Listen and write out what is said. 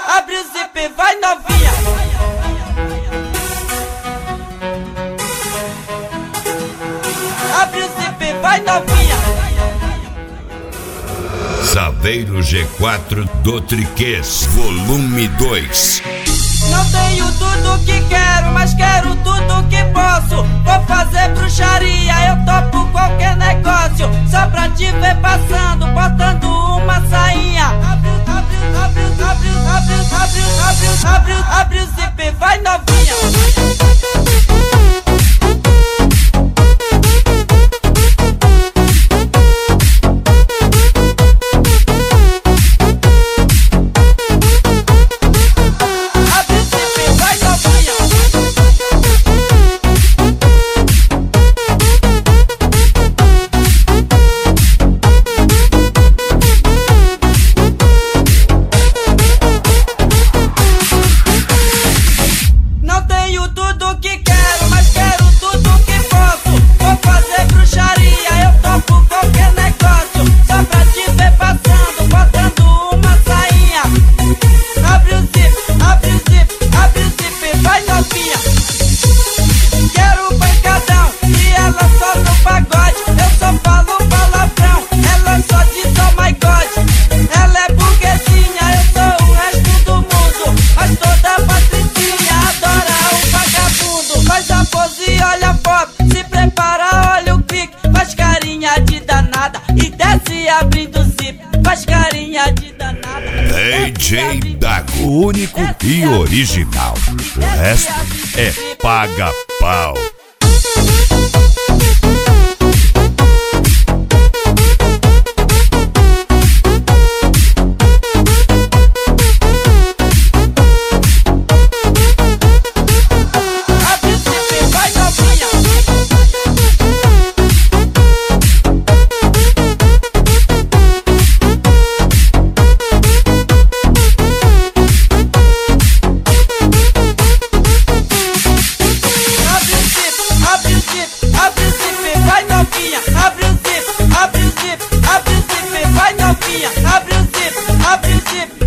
abre o zip, vai novinha. Abre o zip, vai novinha. Saveiro G4 do Triquês, volume 2. Não tenho tudo que quero, mas quero tudo que posso. Vou fazer bruxaria, eu topo qualquer negócio. Só pra te ver passando, botando uma sainha. Abre o zip, vai novinha. Tudo que quero, mas quero tudo que posso. Vou fazer bruxaria, eu topo qualquer negócio. Só pra te ver passando, botando uma sainha. Abre o zip, abre o zip, abre o zip, vai novinha. Quero pancadão e ela só no pagode. Eu só falo palavrão, ela só diz oh my god. Ela é burguesinha, eu sou o resto do mundo. Mas toda patricinha adora o vagabundo. Faz a pose e olha a foto, se prepara, olha o clique. Faz carinha de danada e desce abrindo o zip. Faz carinha de danada. DJ Dago, único e original. O resto é paga-pau. Abre o zip, abre o zip, abre o zip, vai novinha. Abre o zip, abre o zip.